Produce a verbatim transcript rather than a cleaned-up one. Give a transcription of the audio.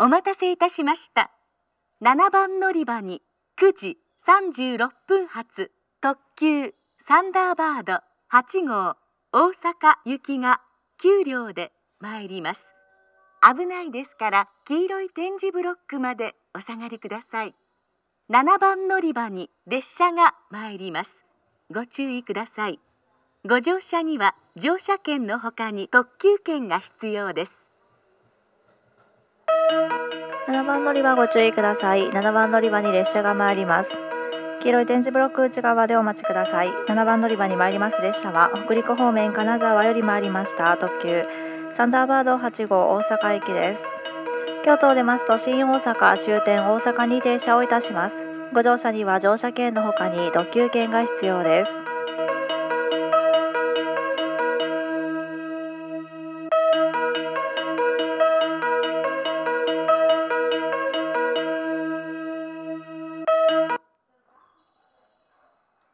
お待たせいたしました。ななばん乗り場にくじさんじゅうろっぷん発特急サンダーバードはち号大阪行きがきゅう両で参ります。危ないですから黄色い点字ブロックまでお下がりください。ななばん乗り場に列車が参ります。ご注意ください。ご乗車には乗車券のほかに特急券が必要です。 ななばん乗り場ご注意ください。ななばん乗り場に列車が参ります。黄色い点字ブロック内側でお待ちください。ななばん乗り場に参ります列車は北陸方面金沢より参りました特急サンダーバードはち号大阪行きです。京都を出ますと新大阪終点大阪に停車をいたします。ご乗車には乗車券のほかに特急券が必要です。